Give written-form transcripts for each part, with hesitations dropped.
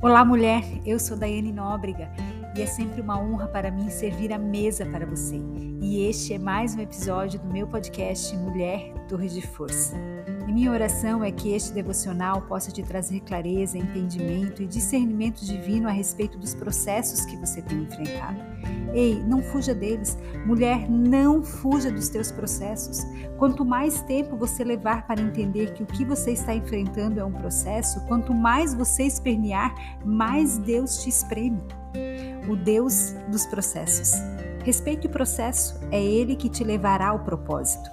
Olá, mulher, eu sou Daiane Nóbrega e é sempre uma honra para mim servir a mesa para você. E este é mais um episódio do meu podcast Mulher Torre de Força. E minha oração é que este devocional possa te trazer clareza, entendimento e discernimento divino a respeito dos processos que você tem enfrentado. Ei, não fuja deles. Mulher, não fuja dos teus processos. Quanto mais tempo você levar para entender que o que você está enfrentando é um processo, quanto mais você espernear, mais Deus te espreme. O Deus dos processos. Respeite o processo, é Ele que te levará ao propósito.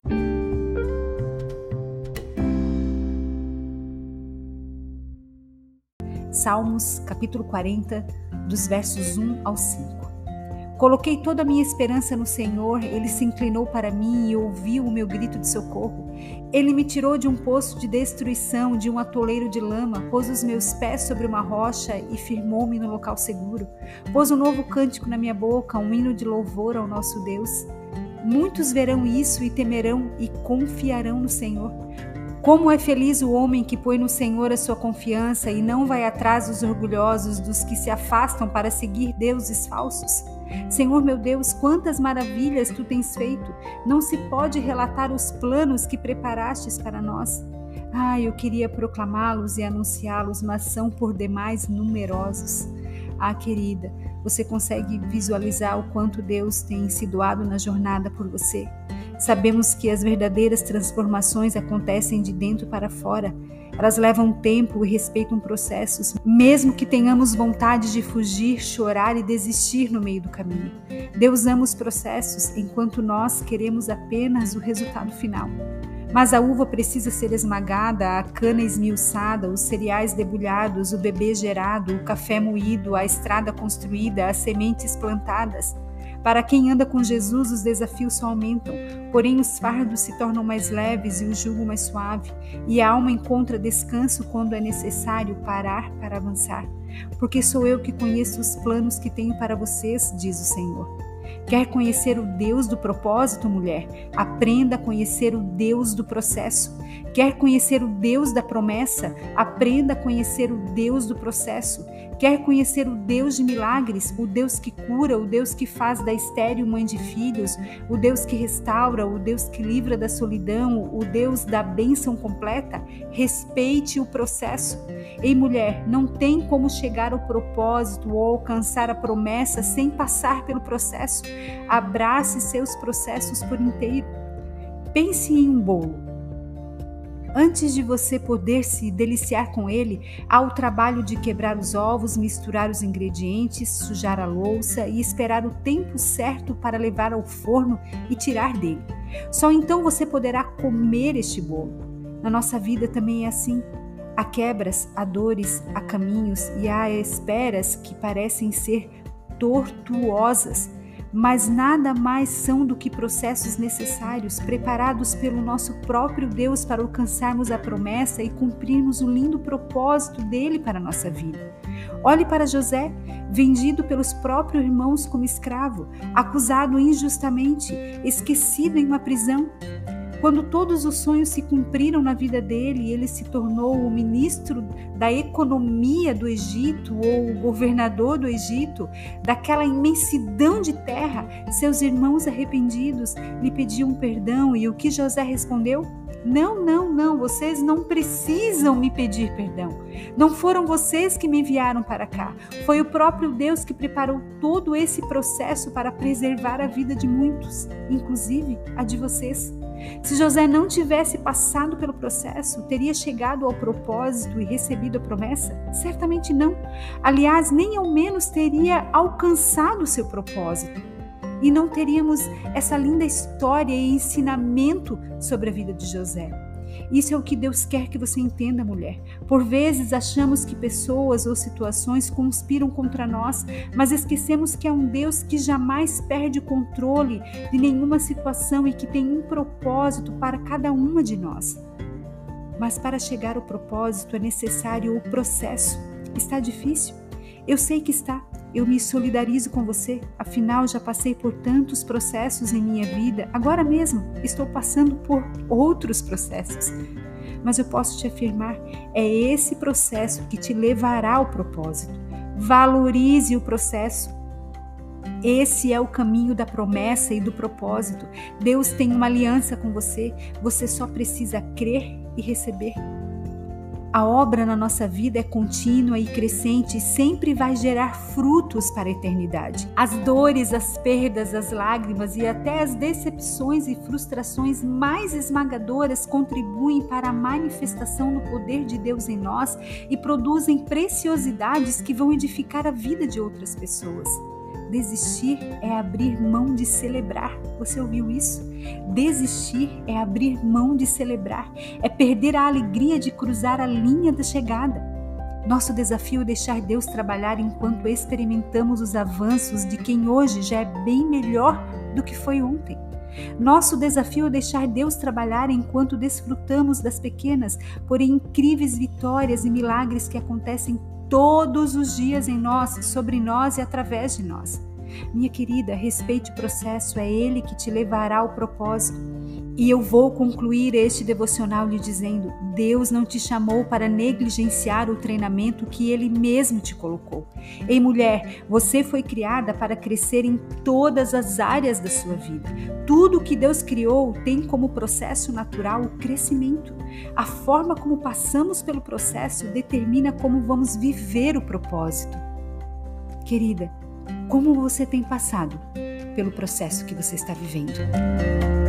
Salmos, capítulo 40, dos versos 1 ao 5. Coloquei toda a minha esperança no Senhor, Ele se inclinou para mim e ouviu o meu grito de socorro. Ele me tirou de um poço de destruição, de um atoleiro de lama, pôs os meus pés sobre uma rocha e firmou-me no local seguro. Pôs um novo cântico na minha boca, um hino de louvor ao nosso Deus. Muitos verão isso e temerão e confiarão no Senhor. Como é feliz o homem que põe no Senhor a sua confiança e não vai atrás dos orgulhosos, dos que se afastam para seguir deuses falsos. Senhor meu Deus, quantas maravilhas Tu tens feito! Não se pode relatar os planos que preparastes para nós. Eu queria proclamá-los e anunciá-los, mas são por demais numerosos. Querida, você consegue visualizar o quanto Deus tem se doado na jornada por você? Sabemos que as verdadeiras transformações acontecem de dentro para fora. Elas levam tempo e respeitam processos, mesmo que tenhamos vontade de fugir, chorar e desistir no meio do caminho. Deus ama os processos, enquanto nós queremos apenas o resultado final. Mas a uva precisa ser esmagada, a cana esmiuçada, os cereais debulhados, o bebê gerado, o café moído, a estrada construída, as sementes plantadas. Para quem anda com Jesus, os desafios só aumentam, porém os fardos se tornam mais leves e o jugo mais suave, e a alma encontra descanso quando é necessário parar para avançar. Porque sou eu que conheço os planos que tenho para vocês, diz o Senhor. Quer conhecer o Deus do propósito, mulher? Aprenda a conhecer o Deus do processo. Quer conhecer o Deus da promessa? Aprenda a conhecer o Deus do processo. Quer conhecer o Deus de milagres? O Deus que cura, o Deus que faz da estéril mãe de filhos, o Deus que restaura, o Deus que livra da solidão, o Deus da bênção completa? Respeite o processo. Ei, mulher, não tem como chegar ao propósito ou alcançar a promessa sem passar pelo processo. Abrace seus processos por inteiro. Pense em um bolo. Antes de você poder se deliciar com ele, há o trabalho de quebrar os ovos, misturar os ingredientes, sujar a louça e esperar o tempo certo para levar ao forno e tirar dele. Só então você poderá comer este bolo. Na nossa vida também é assim. Há quebras, há dores, há caminhos e há esperas que parecem ser tortuosas, mas nada mais são do que processos necessários, preparados pelo nosso próprio Deus para alcançarmos a promessa e cumprirmos o lindo propósito dele para a nossa vida. Olhe para José, vendido pelos próprios irmãos como escravo, acusado injustamente, esquecido em uma prisão. Quando todos os sonhos se cumpriram na vida dele, ele se tornou o ministro da economia do Egito ou o governador do Egito, daquela imensidão de terra. Seus irmãos arrependidos lhe pediam perdão e o que José respondeu? Não, vocês não precisam me pedir perdão. Não foram vocês que me enviaram para cá. Foi o próprio Deus que preparou todo esse processo para preservar a vida de muitos, inclusive a de vocês. Se José não tivesse passado pelo processo, teria chegado ao propósito e recebido a promessa? Certamente não. Aliás, nem ao menos teria alcançado o seu propósito. E não teríamos essa linda história e ensinamento sobre a vida de José. Isso é o que Deus quer que você entenda, mulher. Por vezes achamos que pessoas ou situações conspiram contra nós, mas esquecemos que é um Deus que jamais perde o controle de nenhuma situação e que tem um propósito para cada uma de nós. Mas para chegar ao propósito é necessário o processo. Está difícil? Eu sei que está. eu me solidarizo com você, afinal já passei por tantos processos em minha vida, agora mesmo estou passando por outros processos. Mas eu posso te afirmar, é esse processo que te levará ao propósito. Valorize o processo. Esse é o caminho da promessa e do propósito. Deus tem uma aliança com você, você só precisa crer e receber. A obra na nossa vida é contínua e crescente e sempre vai gerar frutos para a eternidade. As dores, as perdas, as lágrimas e até as decepções e frustrações mais esmagadoras contribuem para a manifestação do poder de Deus em nós e produzem preciosidades que vão edificar a vida de outras pessoas. Desistir é abrir mão de celebrar. Você ouviu isso? Desistir é abrir mão de celebrar, é perder a alegria de cruzar a linha da chegada. Nosso desafio é deixar Deus trabalhar enquanto experimentamos os avanços de quem hoje já é bem melhor do que foi ontem. Nosso desafio é deixar Deus trabalhar enquanto desfrutamos das pequenas, porém incríveis vitórias e milagres que acontecem todos os dias em nós, sobre nós e através de nós. Minha querida, respeite o processo, é ele que te levará ao propósito. E eu vou concluir este devocional lhe dizendo: Deus não te chamou para negligenciar o treinamento que Ele mesmo te colocou. Ei, mulher, você foi criada para crescer em todas as áreas da sua vida. Tudo que Deus criou tem como processo natural o crescimento. A forma como passamos pelo processo determina como vamos viver o propósito. Querida, como você tem passado pelo processo que você está vivendo?